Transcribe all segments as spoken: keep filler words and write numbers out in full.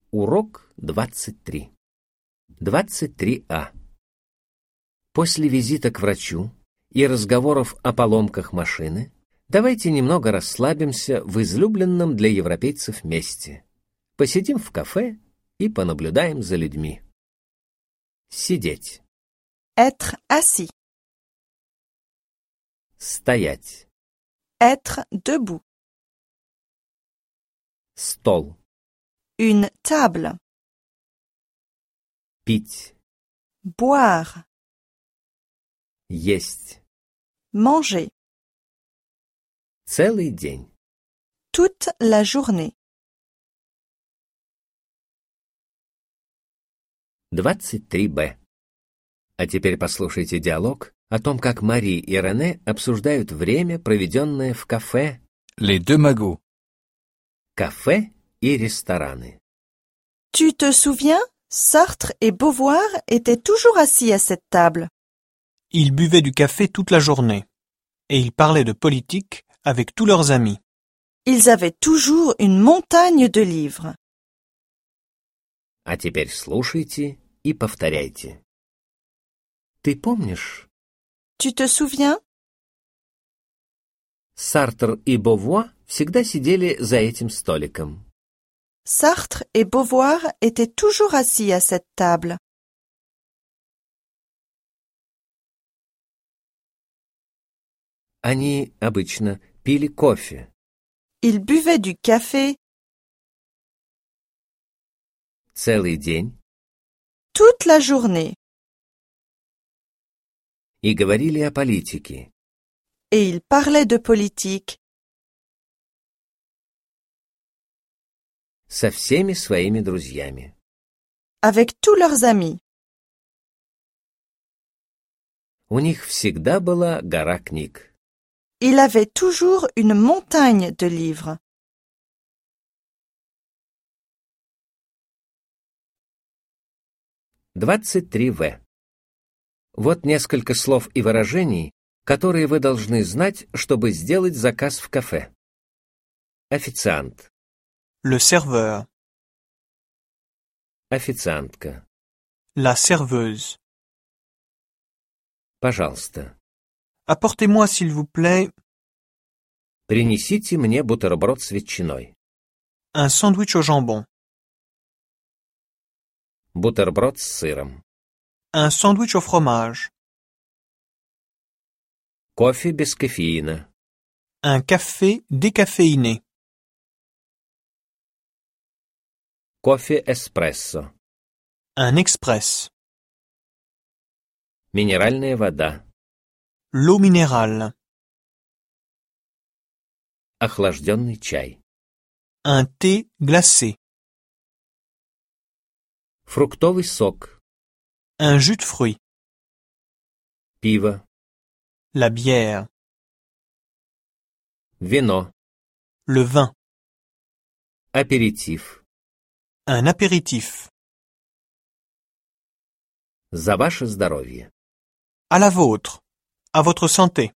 Урок двадцать три. двадцать три А. После визита к врачу и разговоров о поломках машины, давайте немного расслабимся в излюбленном для европейцев месте. Посидим в кафе и понаблюдаем за людьми. Сидеть. Être assis. Стоять. Être debout. Стол. Une table. Пить. Boire. Есть. Manger. Целый день. Toute la journée. двадцать три Б. А теперь послушайте диалог о том, как Мари и Рене обсуждают время, проведенное в кафе. Les deux magots. Кафе и рестораны. Tu te souviens, Sartre et Beauvoir étaient toujours assis à cette table. Ils buvaient du café toute la journée. Et ils parlaient de politique avec tous leurs amis. Ils avaient toujours une montagne de livres. А теперь слушайте и повторяйте. Ты помнишь? Tu te souviens? Сартр и Бовуа всегда сидели за этим столиком. Sartre et Beauvoir étaient toujours assis à cette table. Они обычно пили кофе. Ils buvaient du café Целый день toute la journée и говорили о политике. et ils parlaient de politique Со всеми своими друзьями. avec tous leurs amis. У них всегда была гора книг. Il avait toujours une montagne de livres. двадцать три В. Вот несколько слов и выражений, которые вы должны знать, чтобы сделать заказ в кафе. Официант. Le serveur. Официантка. La serveuse. Пожалуйста. Apportez-moi, s'il vous plaît, Принесите мне бутерброд с ветчиной. un sandwich au jambon. Бутерброд с сыром. Un sandwich au fromage. Кофе без кофеина. Un café décaféiné. Кофе эспрессо. Un express. Минеральная вода. L'eau minérale. Охлажденный чай. Un thé glacé. Фруктовый сок. Un jus de fruits. Пиво. La bière. Вино. Le vin. Аперитив. Un apéritif. За ваше здоровье. À la vôtre. À votre santé.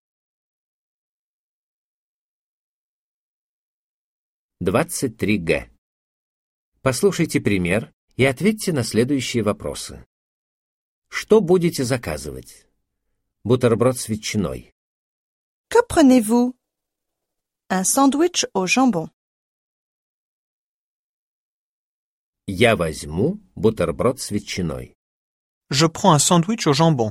двадцать три Г. Послушайте пример и ответьте на следующие вопросы. Что будете заказывать? Бутерброд с ветчиной. Que prenez-vous? Un sandwich au jambon. Я возьму бутерброд с ветчиной. Je prends un sandwich au jambon.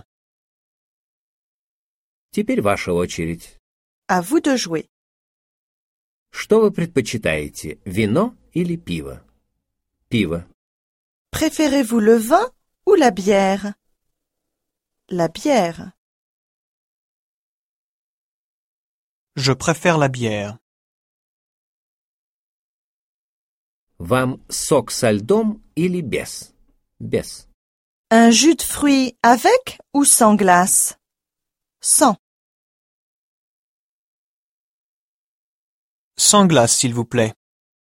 Теперь ваша очередь. À vous de jouer. Что вы предпочитаете, вино или пиво? Пиво. Préférez-vous le vin ou la bière? La bière. Je préfère la bière. Вам сок со льдом или без? Без. Un jus de fruits avec ou sans glace? Sans. Sans glace, s'il vous plaît.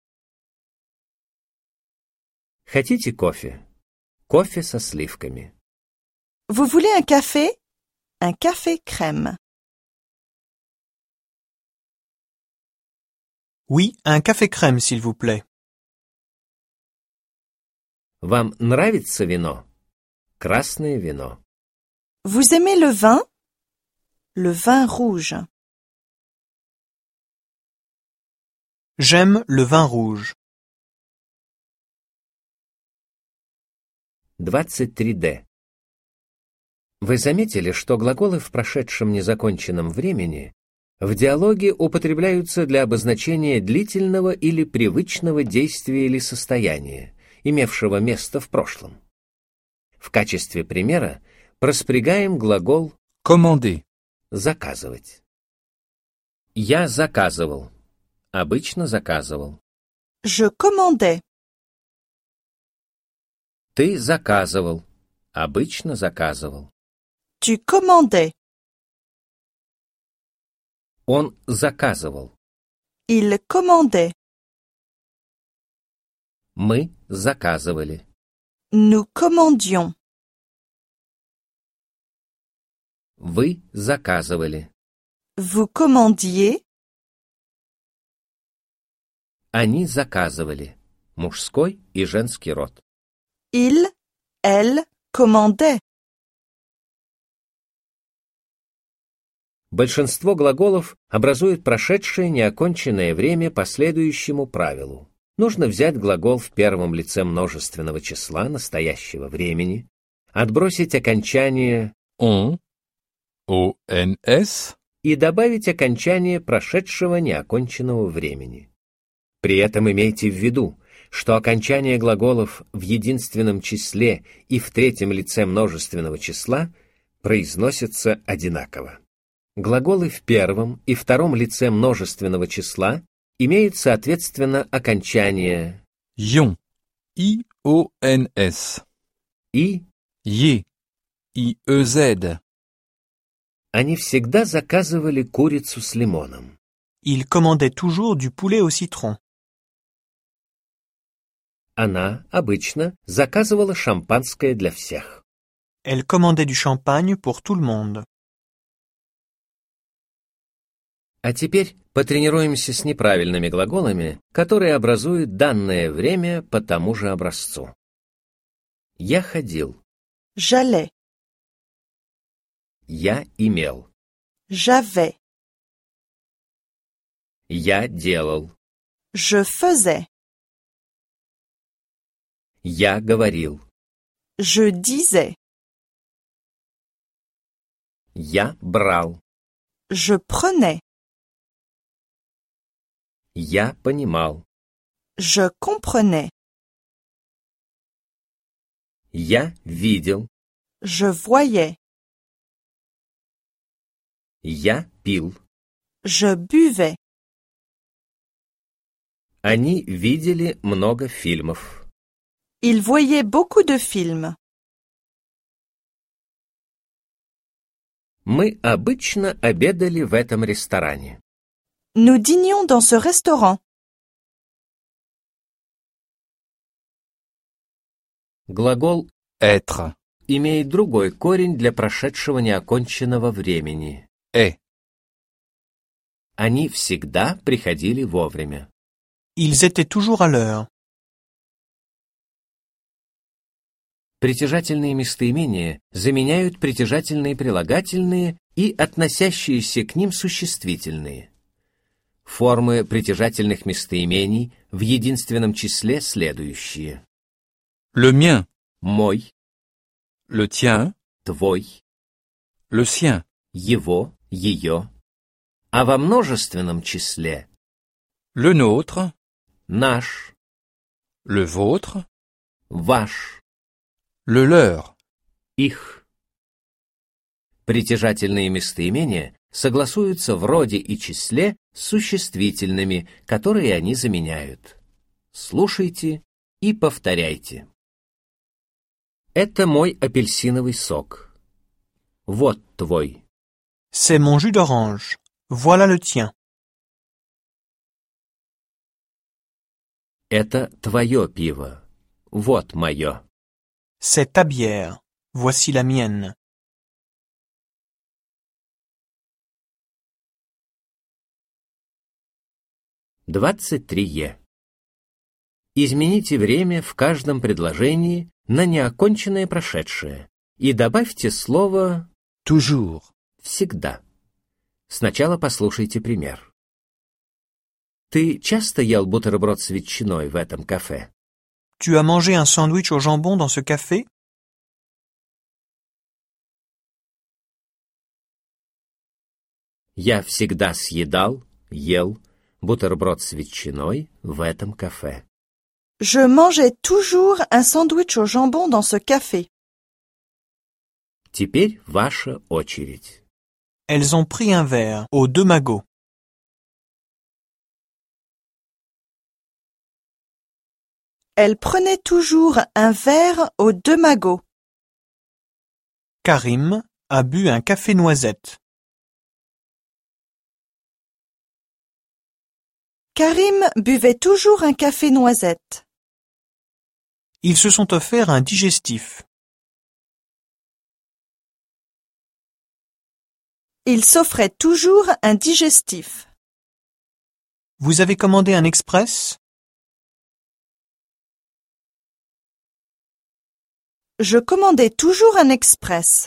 Хотите кофе? Кофе со сливками. Vous voulez un café? Un café crème. Oui, un café crème, s'il vous plaît. Вам нравится вино? Красное вино. Vous aimez le vin? Le vin rouge. J'aime le vin rouge. двадцать три дэ. Вы заметили, что глаголы в прошедшем незаконченном времени в диалоге употребляются для обозначения длительного или привычного действия или состояния, имевшего место в прошлом. В качестве примера проспрягаем глагол Commander. «заказывать». Я заказывал. Обычно заказывал. Je commandais. Ты заказывал. Обычно заказывал. Tu commandais. Он заказывал. Il commandait. Мы заказывали. Nous commandions. Вы заказывали. Vous commandiez. Они заказывали. Мужской и женский род. Il, elle commandaient. Большинство глаголов образуют прошедшее неоконченное время по следующему правилу. Нужно взять глагол в первом лице множественного числа настоящего времени, отбросить окончание On. O N S. и добавить окончание прошедшего неоконченного времени. При этом имейте в виду, что окончания глаголов в единственном числе и в третьем лице множественного числа произносятся одинаково. Глаголы в первом и втором лице множественного числа имеют, соответственно, окончания Ion. I O N S. «и». Ye. I E Z. Они всегда заказывали курицу с лимоном. Il commandait toujours du poulet au citron. Она, обычно, заказывала шампанское для всех. Elle commandait du champagne pour tout le monde. А теперь потренируемся с неправильными глаголами, которые образуют данное время по тому же образцу. Я ходил. J'allais. Я имел. J'avais. Я делал. Je faisais. Я говорил. Je disais. Я брал. Je prenais. Я понимал. Je comprenais. Я видел. Je voyais. Я пил. Je buvais. Они видели много фильмов. Il voyait beaucoup de films. Мы обычно обедали в этом ресторане. Nous dînions dans ce restaurant. Глагол Être. имеет другой корень для прошедшего неоконченного времени. Est. Они всегда приходили вовремя. Ils étaient toujours à l'heure. Притяжательные местоимения заменяют притяжательные прилагательные и относящиеся к ним существительные. Формы притяжательных местоимений в единственном числе следующие. Le mien. Мой, Le tien. твой, Le sien. его, ее. А во множественном числе Le nôtre. наш, Le vôtre. ваш, Le leur. их. Притяжательные местоимения согласуются в роде и числе с существительными, которые они заменяют. Слушайте и повторяйте. Это мой апельсиновый сок. Вот твой. C'est mon jus d'orange. Voilà le tien. Это твое пиво. Вот мое. C'est ta bière. Voici la mienne. двадцать три е. измените время в каждом предложении на неоконченное прошедшее и добавьте слово toujours, «всегда». Сначала послушайте пример. Ты часто ел бутерброд с ветчиной в этом кафе? Tu as mangé un sandwich au jambon dans ce café? Я всегда съедал, ел бутерброд с ветчиной в этом кафе. Je mangeais toujours un sandwich au jambon dans ce café. Теперь ваша очередь. Elles ont pris un verre aux deux magots. Elle prenait toujours un verre aux deux magots. Karim a bu un café noisette. Karim buvait toujours un café noisette. Ils se sont offerts un digestif. Il s'offrait toujours un digestif. Vous avez commandé un express? Je commandais toujours un express.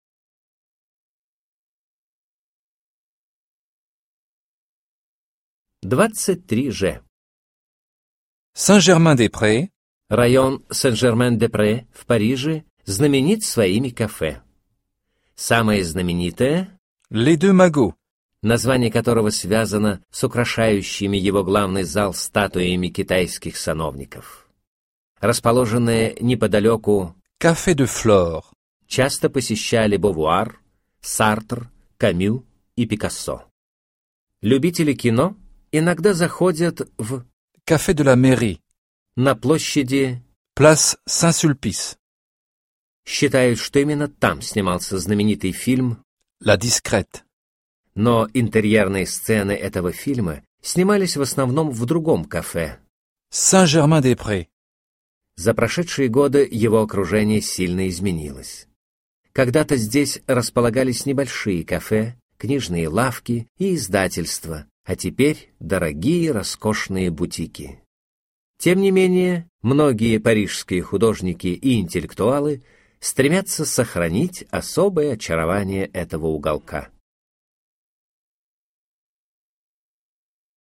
двадцать три Ж. Saint-Germain-des-Prés, Район Сен-Жермен-де-Пре в Париже знаменит своими кафе. Самое знаменитое, les deux magots, название которого связано с украшающими его главный зал статуями китайских сановников. Расположенное неподалеку, Café de Flore, часто посещали Бовуар, Сартр, Камю и Пикассо. Любители кино иногда заходят в Café de la Mairie, на площади, place Saint-Sulpice, считают, что именно там снимался знаменитый фильм, La Discrète, но интерьерные сцены этого фильма снимались в основном в другом кафе. Saint-Germain-des-Prés, За прошедшие годы его окружение сильно изменилось. Когда-то здесь располагались небольшие кафе, книжные лавки и издательства, а теперь дорогие роскошные бутики. Тем не менее, многие парижские художники и интеллектуалы стремятся сохранить особое очарование этого уголка.